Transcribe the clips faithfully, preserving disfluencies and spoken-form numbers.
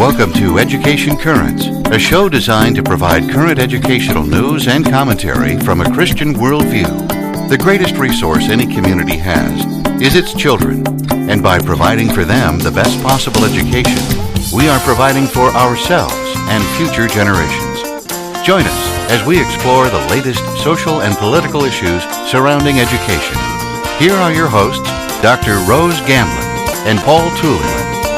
Welcome to Education Currents, a show designed to provide current educational news and commentary from a Christian worldview. The greatest resource any community has is its children, and by providing for them the best possible education, we are providing for ourselves and future generations. Join us as we explore the latest social and political issues surrounding education. Here are your hosts, Doctor Rose Gamlin and Paul Tooley.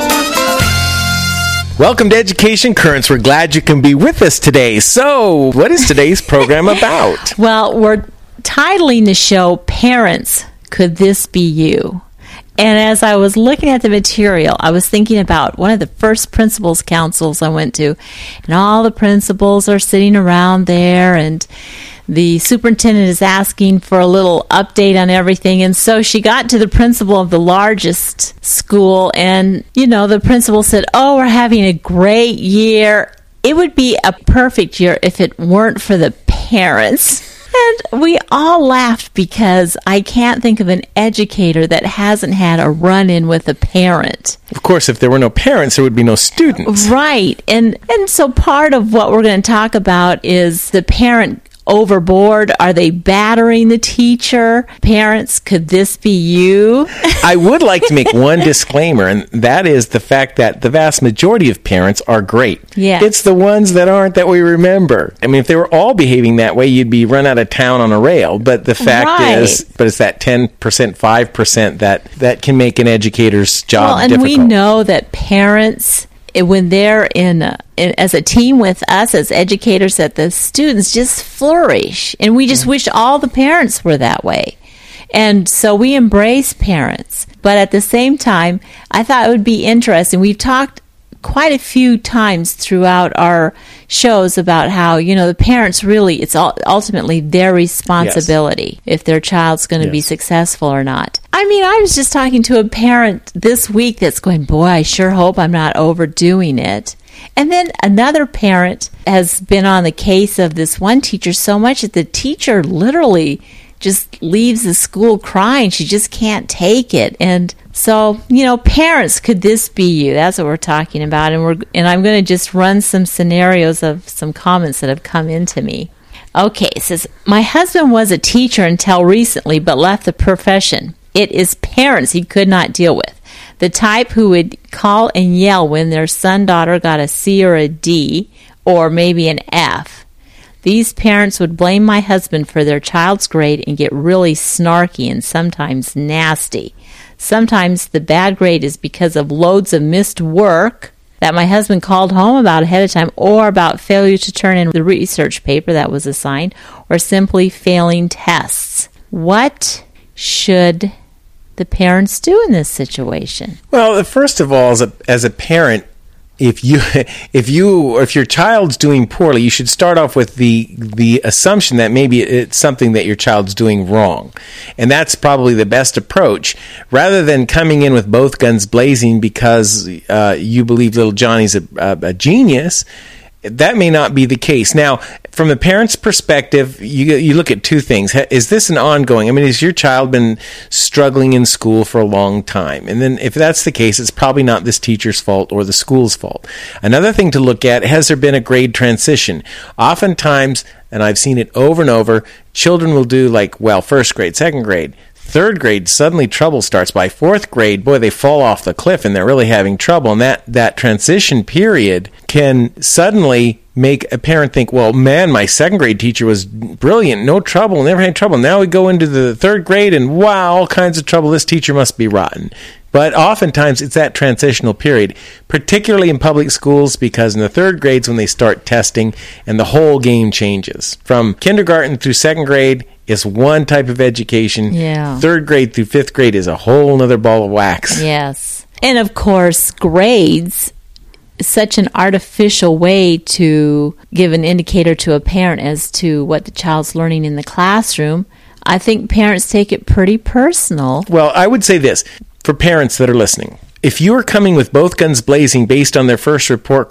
Welcome to Education Currents. We're glad you can be with us today. So, what is today's program about? Well, we're titling the show, Parents, Could This Be You? And as I was looking at the material, I was thinking about one of the first principals councils I went to, and all the principals are sitting around there, and the superintendent is asking for a little update on everything. And so she got to the principal of the largest school, and, you know, the principal said, oh, we're having a great year. It would be a perfect year if it weren't for the parents. And we all laughed because I can't think of an educator that hasn't had a run-in with a parent. Of course, if there were no parents, there would be no students. Right. And, and so part of what we're going to talk about is the parent overboard? Are they battering the teacher? Parents, could this be you? I would like to make one disclaimer, and that is the fact that the vast majority of parents are great. Yeah. It's the ones that aren't that we remember. I mean, if they were all behaving that way, you'd be run out of town on a rail. But the fact right. is, but it's that ten percent, five percent that, that can make an educator's job well, and difficult. we know that parents, when they're in, a, in as a team with us as educators, that the students just flourish. And we just mm-hmm. wish all the parents were that way. And so we embrace parents. But at the same time, I thought it would be interesting. We've talked quite a few times throughout our shows about how, you know, the parents really, it's ultimately their responsibility yes. if their child's going to yes. be successful or not. I mean, I was just talking to a parent this week that's going, boy, I sure hope I'm not overdoing it. And then another parent has been on the case of this one teacher so much that the teacher literally just leaves the school crying. She just can't take it. And so, you know, parents, could this be you? That's what we're talking about. And we're and I'm going to just run some scenarios of some comments that have come into me. Okay, it says, my husband was a teacher until recently, but left the profession. It is parents he could not deal with. The type who would call and yell when their son, daughter got a C or a D, or maybe an F. These parents would blame my husband for their child's grade and get really snarky and sometimes nasty. Sometimes the bad grade is because of loads of missed work that my husband called home about ahead of time, or about failure to turn in the research paper that was assigned, or simply failing tests. What should the parents do in this situation? Well, first of all, as a, as a parent, If you, if you, if your child's doing poorly, you should start off with the the assumption that maybe it's something that your child's doing wrong, and that's probably the best approach, rather than coming in with both guns blazing because uh, you believe little Johnny's a, a, a genius. That may not be the case. Now, from the parent's perspective, you you look at two things. Is this an ongoing? I mean, has your child been struggling in school for a long time? And then if that's the case, it's probably not this teacher's fault or the school's fault. Another thing to look at, has there been a grade transition? Oftentimes, and I've seen it over and over, children will do like, well, first grade, second grade, third grade, suddenly trouble starts. By fourth grade, boy, they fall off the cliff and they're really having trouble. And that, that transition period can suddenly make a parent think, well, man, my second grade teacher was brilliant, no trouble, never had trouble. Now we go into the third grade and wow, all kinds of trouble. This teacher must be rotten. But oftentimes it's that transitional period, particularly in public schools, because in the third grades when they start testing and the whole game changes. From kindergarten through second grade is one type of education. Yeah. Third grade through fifth grade is a whole other ball of wax. Yes. And of course, grades is such an artificial way to give an indicator to a parent as to what the child's learning in the classroom. I think parents take it pretty personal. Well, I would say this. For parents that are listening, if you are coming with both guns blazing based on their first report card,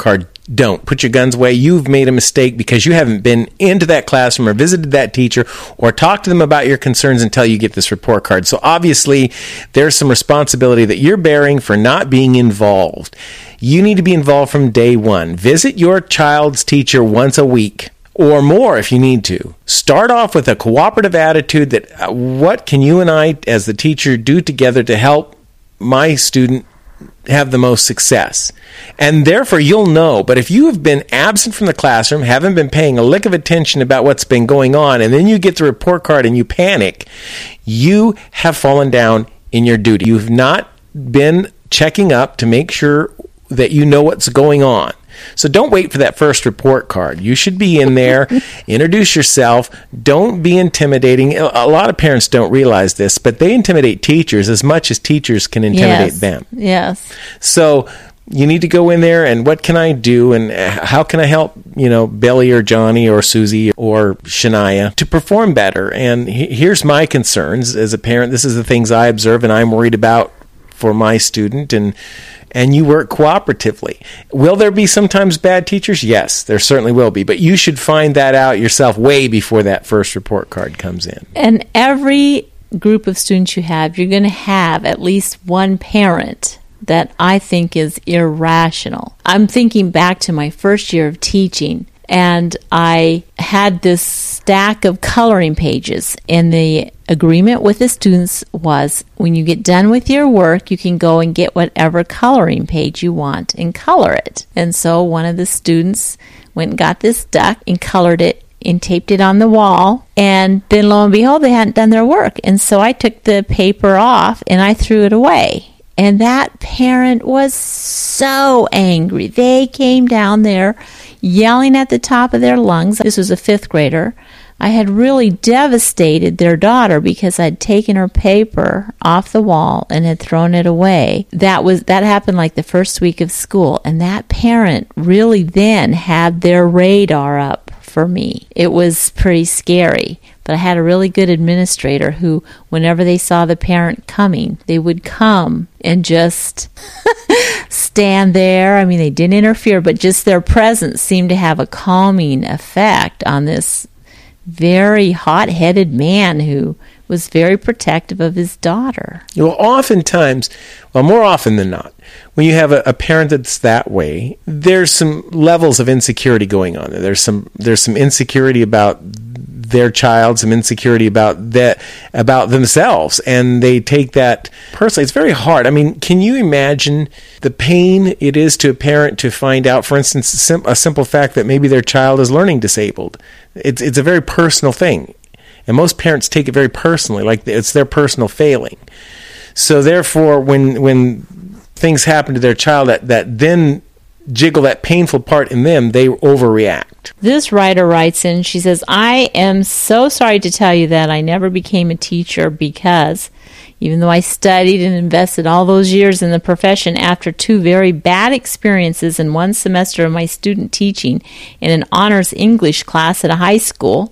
don't. Put your guns away. You've made a mistake because you haven't been into that classroom or visited that teacher or talked to them about your concerns until you get this report card. So obviously, there's some responsibility that you're bearing for not being involved. You need to be involved from day one. Visit your child's teacher once a week or more if you need to. Start off with a cooperative attitude that uh, what can you and I as the teacher do together to help my student have the most success. And therefore you'll know. But if you have been absent from the classroom, haven't been paying a lick of attention about what's been going on, and then you get the report card and you panic, you have fallen down in your duty. You've not been checking up to make sure that you know what's going on. So don't wait for that first report card. You should be in there, introduce yourself, don't be intimidating. A lot of parents don't realize this, but they intimidate teachers as much as teachers can intimidate yes. them. Yes. So you need to go in there and what can I do and how can I help, you know, Billy or Johnny or Susie or Shania to perform better? And he- here's my concerns as a parent. This is the things I observe and I'm worried about for my student, and and you work cooperatively. Will there be sometimes bad teachers? Yes, there certainly will be. But you should find that out yourself way before that first report card comes in. And every group of students you have, you're going to have at least one parent that I think is irrational. I'm thinking back to my first year of teaching, and I had this stack of coloring pages, and the agreement with the students was when you get done with your work, you can go and get whatever coloring page you want and color it. And so one of the students went and got this duck and colored it and taped it on the wall, and then lo and behold, they hadn't done their work. And so I took the paper off and I threw it away. And that parent was so angry. They came down there yelling at the top of their lungs. This was a fifth grader. I had really devastated their daughter because I'd taken her paper off the wall and had thrown it away. That was that happened like the first week of school, and that parent really then had their radar up for me. It was pretty scary. But I had a really good administrator who, whenever they saw the parent coming, they would come and just stand there. I mean, they didn't interfere, but just their presence seemed to have a calming effect on this very hot-headed man who was very protective of his daughter. Well, oftentimes, well, more often than not, when you have a, a parent that's that way, there's some levels of insecurity going on there. There's some there's some insecurity about their child, some insecurity about that about themselves, and they take that personally. It's very hard. I mean, can you imagine the pain it is to a parent to find out, for instance, a, sim- a simple fact that maybe their child is learning disabled? It's it's a very personal thing. And most parents take it very personally, like it's their personal failing. So therefore, when when things happen to their child that, that then jiggle that painful part in them, they overreact. This writer writes in, she says, I am so sorry to tell you that I never became a teacher because even though I studied and invested all those years in the profession, after two very bad experiences in one semester of my student teaching in an honors English class at a high school,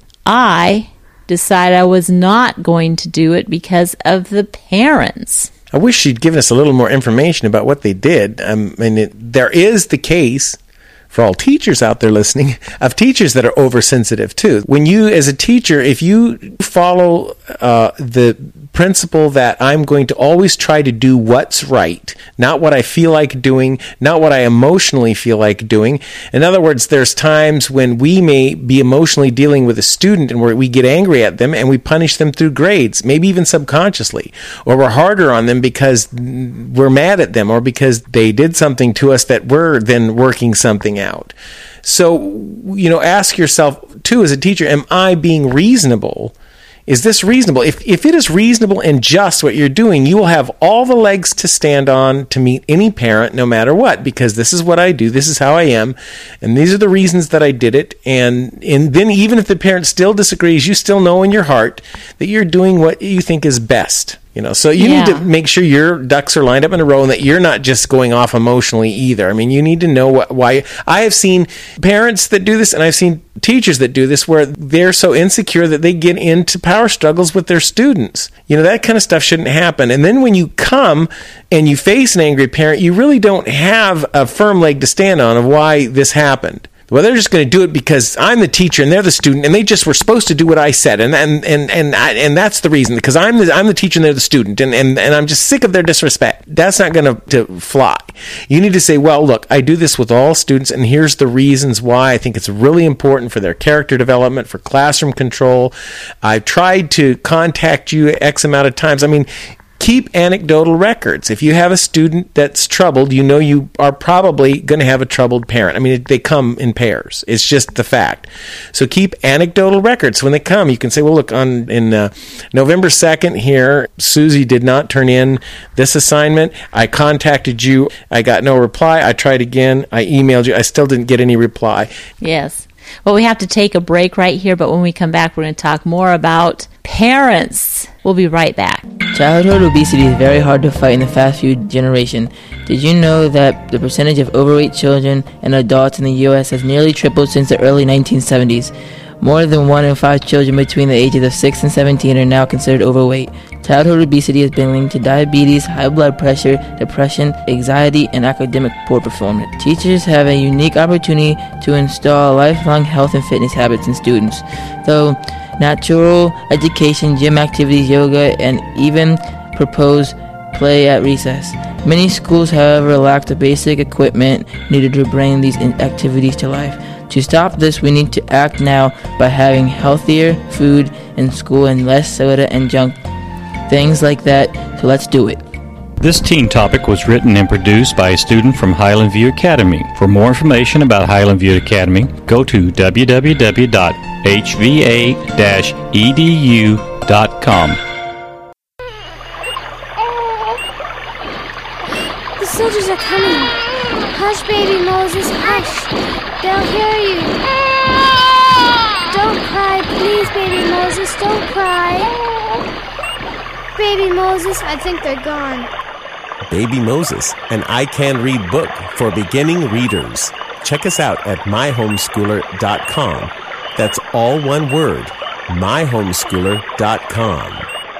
I decided I was not going to do it because of the parents. I wish she'd given us a little more information about what they did. Um, I mean, it, there is the case, for all teachers out there listening, of teachers that are oversensitive too. When you, as a teacher, if you follow uh, the principle that I'm going to always try to do what's right, not what I feel like doing, not what I emotionally feel like doing. In other words, there's times when we may be emotionally dealing with a student and where we get angry at them and we punish them through grades, maybe even subconsciously, or we're harder on them because we're mad at them or because they did something to us that we're then working something out. So, you know, ask yourself too, as a teacher, am I being reasonable? Is this reasonable? If if it is reasonable and just what you're doing, you will have all the legs to stand on to meet any parent no matter what, because this is what I do, this is how I am, and these are the reasons that I did it. And, and then even if the parent still disagrees, you still know in your heart that you're doing what you think is best. You know, so you Yeah. need to make sure your ducks are lined up in a row and that you're not just going off emotionally either. I mean, you need to know what, why. I have seen parents that do this, and I've seen teachers that do this, where they're so insecure that they get into power struggles with their students. You know, that kind of stuff shouldn't happen. And then when you come and you face an angry parent, you really don't have a firm leg to stand on of why this happened. Well, they're just going to do it because I'm the teacher and they're the student, and they just were supposed to do what I said, and and and and, I, and that's the reason, because I'm the I'm the teacher and they're the student, and and, and I'm just sick of their disrespect. That's not going to fly. You need to say, well, look, I do this with all students, and here's the reasons why I think it's really important for their character development, for classroom control. I've tried to contact you X amount of times. I mean, keep anecdotal records. If you have a student that's troubled, you know you are probably going to have a troubled parent. I mean, they come in pairs. It's just the fact. So keep anecdotal records. So when they come, you can say, well, look, on in uh, November second here, Susie did not turn in this assignment. I contacted you. I got no reply. I tried again. I emailed you. I still didn't get any reply. Yes. Well, we have to take a break right here, but when we come back, we're going to talk more about parents. We'll be right back. Childhood obesity is very hard to fight in the fast food generation. Did you know that the percentage of overweight children and adults in the U S has nearly tripled since the early nineteen seventies? More than one in five children between the ages of six and seventeen are now considered overweight. Childhood obesity has been linked to diabetes, high blood pressure, depression, anxiety, and academic poor performance. Teachers have a unique opportunity to install lifelong health and fitness habits in students. Though natural education, gym activities, yoga, and even propose play at recess. Many schools, however, lack the basic equipment needed to bring these activities to life. To stop this, we need to act now by having healthier food in school and less soda and junk, things like that. So let's do it. This teen topic was written and produced by a student from Highland View Academy. For more information about Highland View Academy, go to w w w dot h v a dash e d u dot com. The soldiers are coming. Hush, baby Moses, hush. They'll hear you. Don't cry, please, baby Moses, don't cry. Baby Moses, I think they're gone. Baby Moses, an I Can Read book for beginning readers. Check us out at my homeschooler dot com. That's all one word, my homeschooler dot com.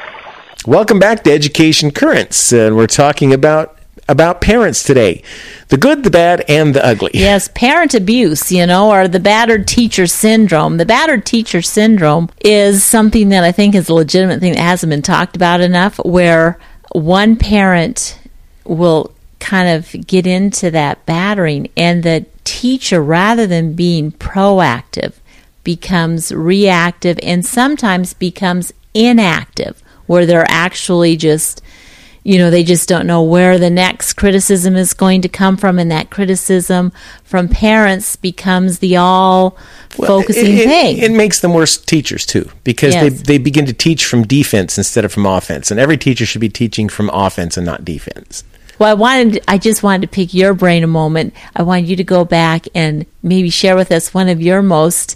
Welcome back to Education Currents, and we're talking about about parents today. The good, the bad, and the ugly. Yes, parent abuse, you know, or the battered teacher syndrome. The battered teacher syndrome is something that I think is a legitimate thing that hasn't been talked about enough, where one parent will kind of get into that battering, and the teacher, rather than being proactive, becomes reactive and sometimes becomes inactive, where they're actually just, you know, they just don't know where the next criticism is going to come from, and that criticism from parents becomes the all-focusing well, it, thing. It, it makes them worse teachers, too, because yes. they, they begin to teach from defense instead of from offense, and every teacher should be teaching from offense and not defense. Well, I wanted, I just wanted to pick your brain a moment. I wanted you to go back and maybe share with us one of your most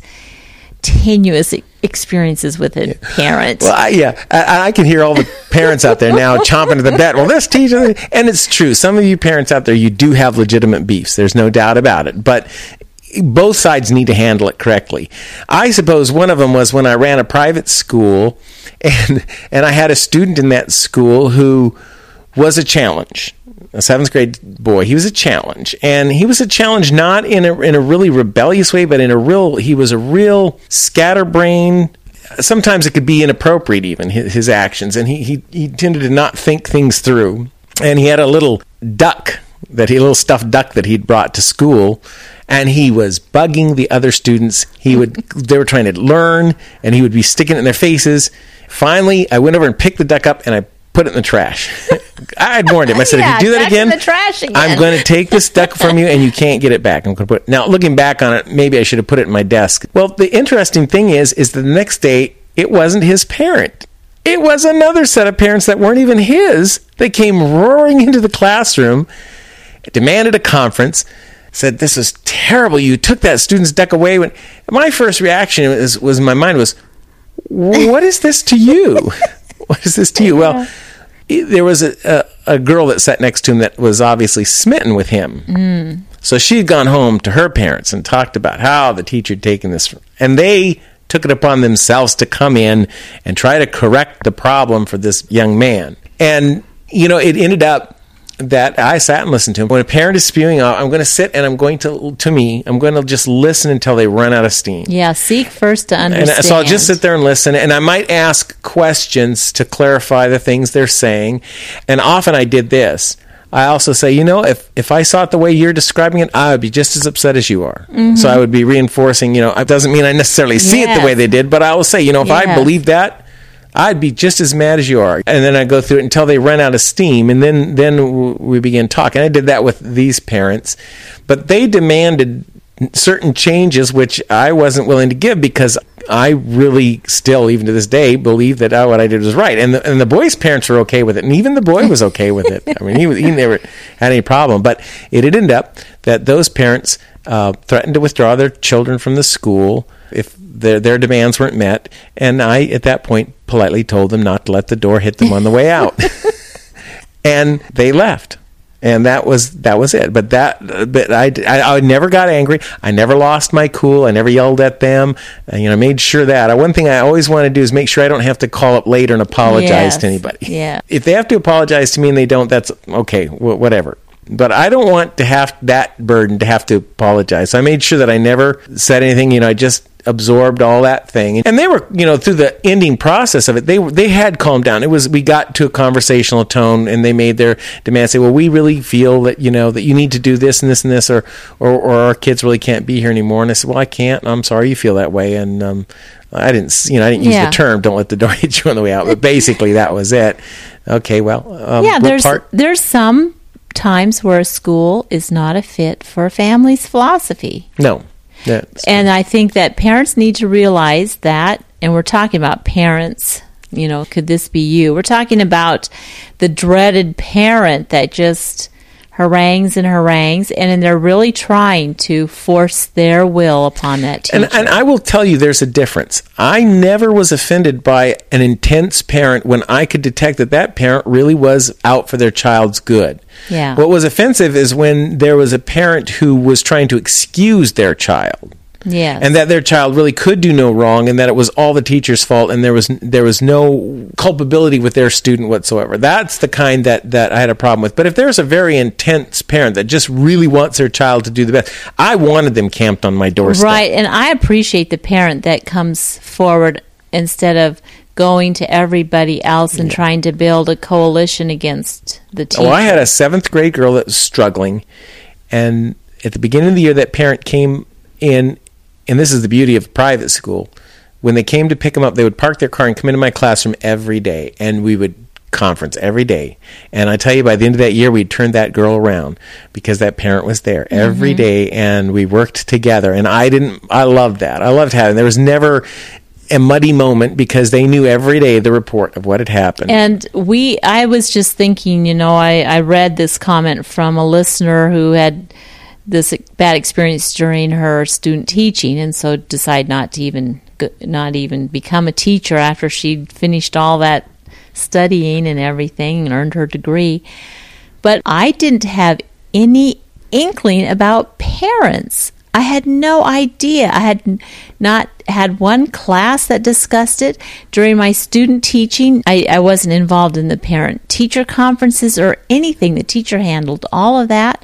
tenuous experiences with a parent. Well, I, yeah, I, I can hear all the parents out there now chomping at the bit. Well, this teacher, and it's true. Some of you parents out there, you do have legitimate beefs. There's no doubt about it. But both sides need to handle it correctly. I suppose one of them was when I ran a private school, and and I had a student in that school who was a challenge. A seventh grade boy. He was a challenge, and he was a challenge not in a in a really rebellious way, but in a real. He was a real scatterbrain. Sometimes it could be inappropriate, even his, his actions, and he, he he tended to not think things through. And he had a little duck that he a little stuffed duck that he'd brought to school, and he was bugging the other students. He would they were trying to learn, and he would be sticking it in their faces. Finally, I went over and picked the duck up, and I put it in the trash. I had warned him. I said, yeah, if you do that again, in the trash again, I'm going to take this duck from you, and you can't get it back. I'm going to put it. Now, looking back on it, maybe I should have put it in my desk. Well, the interesting thing is, is that the next day, it wasn't his parent. It was another set of parents that weren't even his. They came roaring into the classroom, demanded a conference, said, this is terrible. You took that student's duck away. When my first reaction was, was in my mind was, what is this to you? What is this to you? Well, there was a, a, a girl that sat next to him that was obviously smitten with him. Mm. So she'd gone home to her parents and talked about how the teacher had taken this. And they took it upon themselves to come in and try to correct the problem for this young man. And, you know, it ended up that I sat and listened to him. When a parent is spewing out, I'm going to sit and I'm going to, to me, I'm going to just listen until they run out of steam. Yeah, seek first to understand. And so I'll just sit there and listen, and I might ask questions to clarify the things they're saying. And often I did this. I also say, you know, if, if I saw it the way you're describing it, I would be just as upset as you are. Mm-hmm. So I would be reinforcing, you know, it doesn't mean I necessarily see yes. it the way they did, but I will say, you know, if yes. I believe that, I'd be just as mad as you are. And then I go through it until they run out of steam, and then, then we begin talking. I did that with these parents, but they demanded certain changes which I wasn't willing to give because I really still, even to this day, believe that oh, what I did was right. And the, and the boy's parents were okay with it, and even the boy was okay with it. I mean, he, was, he never had any problem. But it had ended up that those parents uh, threatened to withdraw their children from the school if their their demands weren't met, and I, at that point, politely told them not to let the door hit them on the way out. And they left. And that was that was it. But that, but I, I, I never got angry. I never lost my cool. I never yelled at them. And, you know, made sure that. One thing I always want to do is make sure I don't have to call up later and apologize yes. to anybody. Yeah. If they have to apologize to me and they don't, that's okay, whatever. But I don't want to have that burden to have to apologize. So I made sure that I never said anything. You know, I just absorbed all that thing. And they were, you know, through the ending process of it, they they had calmed down. It was, we got to a conversational tone, and they made their demands. Say, well, we really feel that, you know, that you need to do this and this and this, or or, or our kids really can't be here anymore. And I said, well, I can't. I'm sorry you feel that way. And um, I didn't, you know, I didn't use yeah. the term, don't let the door hit you on the way out. But basically, that was it. Okay, well, um, yeah, there's part- there's some times where a school is not a fit for a family's philosophy. No. That's and I think that parents need to realize that, and we're talking about parents, you know, could this be you? We're talking about the dreaded parent that just harangues and harangues, and then they're really trying to force their will upon that teacher. And, and I will tell you there's a difference. I never was offended by an intense parent when I could detect that that parent really was out for their child's good. Yeah. What was offensive is when there was a parent who was trying to excuse their child. Yes. And that their child really could do no wrong, and that it was all the teacher's fault, and there was there was no culpability with their student whatsoever. That's the kind that, that I had a problem with. But if there's a very intense parent that just really wants their child to do the best, I wanted them camped on my doorstep. Right, and I appreciate the parent that comes forward instead of going to everybody else and yeah. trying to build a coalition against the teacher. Oh, I had a seventh grade girl that was struggling, and at the beginning of the year, that parent came in. And this is the beauty of private school. When they came to pick them up, they would park their car and come into my classroom every day, and we would conference every day. And I tell you, by the end of that year, we'd turned that girl around because that parent was there mm-hmm. every day, and we worked together. And I didn't. I loved that. I loved having. There was never a muddy moment because they knew every day the report of what had happened. And we, I was just thinking, you know, I, I read this comment from a listener who had this bad experience during her student teaching, and so decided not to even not even become a teacher after she'd finished all that studying and everything and earned her degree. But I didn't have any inkling about parents. I had no idea. I had not had one class that discussed it. During my student teaching, I, I wasn't involved in the parent-teacher conferences or anything. The teacher handled all of that.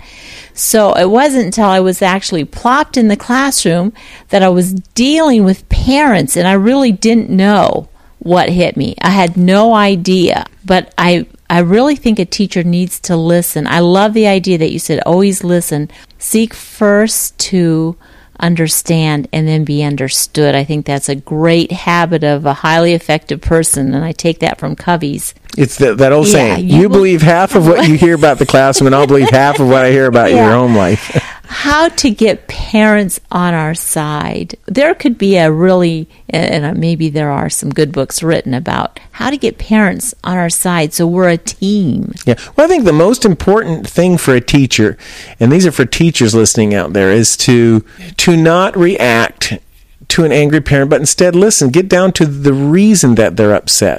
So it wasn't until I was actually plopped in the classroom that I was dealing with parents, and I really didn't know what hit me. I had no idea. But I I really think a teacher needs to listen. I love the idea that you said always listen. Seek first to understand and then be understood. I think that's a great habit of a highly effective person, and I take that from Covey's. It's the, that old yeah, saying, you, you believe half of what you hear about the classroom, and I'll believe half of what I hear about yeah. your home life. How to get parents on our side. There could be a really, and maybe there are some good books written about how to get parents on our side so we're a team. Yeah. Well, I think the most important thing for a teacher, and these are for teachers listening out there, is to to not react to an angry parent, but instead listen, get down to the reason that they're upset.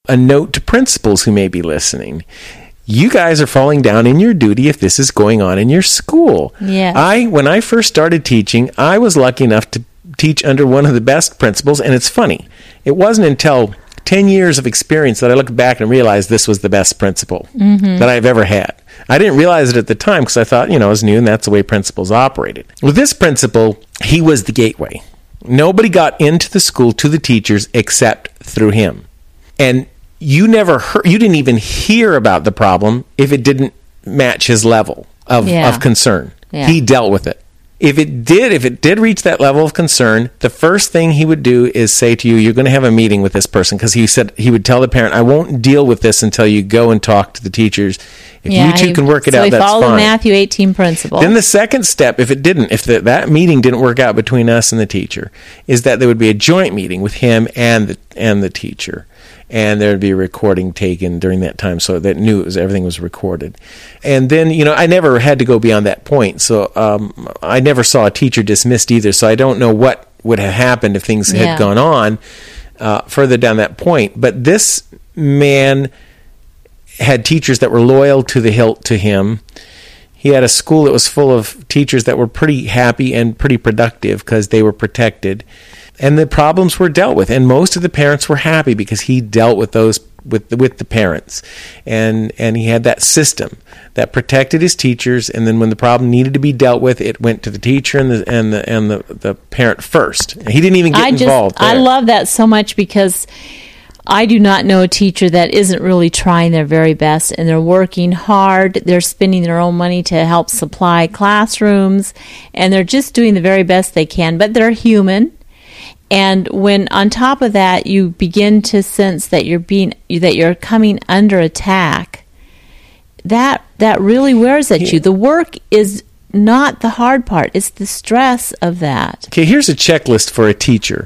a note to principals who may be listening. You guys are falling down in your duty if this is going on in your school. Yes. I, when I first started teaching, I was lucky enough to teach under one of the best principals, and it's funny. It wasn't until ten years of experience that I looked back and realized this was the best principal mm-hmm. that I've ever had. I didn't realize it at the time because I thought, you know, I was new and that's the way principals operated. With this principal, he was the gateway. Nobody got into the school to the teachers except through him. And you never heard, you didn't even hear about the problem if it didn't match his level of, Yeah. of concern. Yeah. He dealt with it. If it did, if it did reach that level of concern, the first thing he would do is say to you, you're going to have a meeting with this person, because he said he would tell the parent, I won't deal with this until you go and talk to the teachers. If you two he- can work it so out, he that's followed fine. the Matthew eighteen principle. Then the second step, if it didn't, if the, that meeting didn't work out between us and the teacher, is that there would be a joint meeting with him and the, and the teacher. And there would be a recording taken during that time, so that knew it was, everything was recorded. And then, you know, I never had to go beyond that point. So um, I never saw a teacher dismissed either. So I don't know what would have happened if things had Yeah. gone on uh, further down that point. But this man had teachers that were loyal to the hilt to him. He had a school that was full of teachers that were pretty happy and pretty productive because they were protected. And the problems were dealt with, and most of the parents were happy because he dealt with those with the, with the parents, and and he had that system that protected his teachers. And then when the problem needed to be dealt with, it went to the teacher and the and the and the, the parent first. He didn't even get I just, involved. I there. love that so much, because I do not know a teacher that isn't really trying their very best, and they're working hard. They're spending their own money to help supply classrooms, and they're just doing the very best they can, but they're human. And when on top of that you begin to sense that you're being that you're coming under attack, that that really wears at you. The work is not the hard part; it's the stress of that. Okay, here's a checklist for a teacher.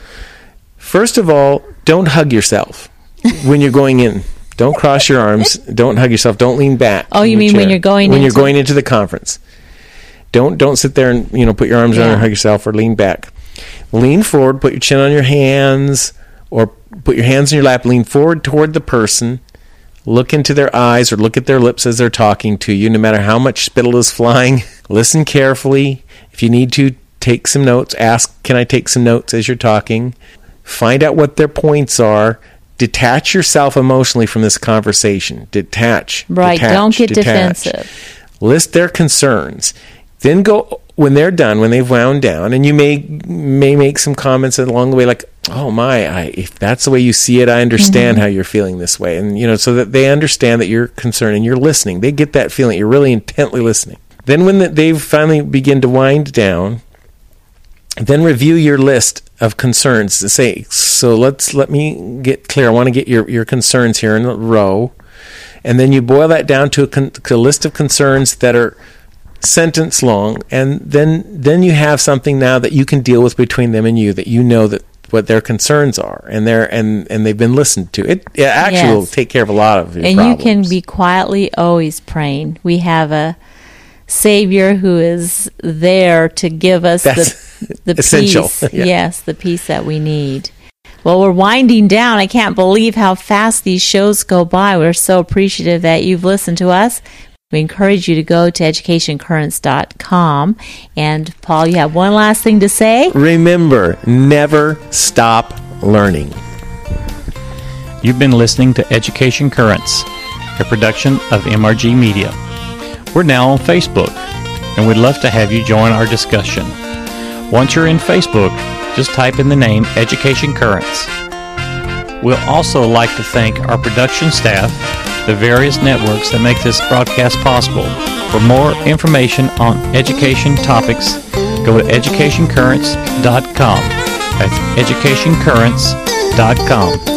First of all, don't hug yourself when you're going in. Don't cross your arms. Don't hug yourself. Don't lean back. Oh, in you your mean when chair. you're going when into- you're going into the conference? Don't don't sit there and you know put your arms around Yeah. and hug yourself, or lean back. Lean forward. Put your chin on your hands, or put your hands in your lap. Lean forward toward the person. Look into their eyes or look at their lips as they're talking to you. No matter how much spittle is flying, listen carefully. If you need to, take some notes. Ask, can I take some notes as you're talking? Find out what their points are. Detach yourself emotionally from this conversation. Detach. Right, detach, don't get detach. defensive. List their concerns. Then go, when they're done, when they've wound down, and you may may make some comments along the way like, oh my, I, if that's the way you see it, I understand Mm-hmm. how you're feeling this way. And, you know, so that they understand that you're concerned and you're listening. They get that feeling. You're really intently listening. Then when the, they finally begin to wind down, then review your list of concerns. Say, so let's, let me get clear. I want to get your, your concerns here in a row. And then you boil that down to a, con- to a list of concerns that are sentence long, and then then you have something now that you can deal with between them and you, that you know that what their concerns are, and they're and and they've been listened to. It, it actually Yes. will take care of a lot of your And problems. you can be quietly always praying. We have a Savior who is there to give us That's the, the essential. peace. Yeah. Yes, the peace that we need. Well, we're winding down. I can't believe how fast these shows go by. We're so appreciative that you've listened to us. We encourage you to go to education currents dot com. And, Paul, you have one last thing to say? Remember, never stop learning. You've been listening to Education Currents, a production of M R G Media. We're now on Facebook, and we'd love to have you join our discussion. Once you're in Facebook, just type in the name Education Currents. We'll also like to thank our production staff, the various networks that make this broadcast possible. For more information on education topics, go to education currents dot com. That's education currents dot com.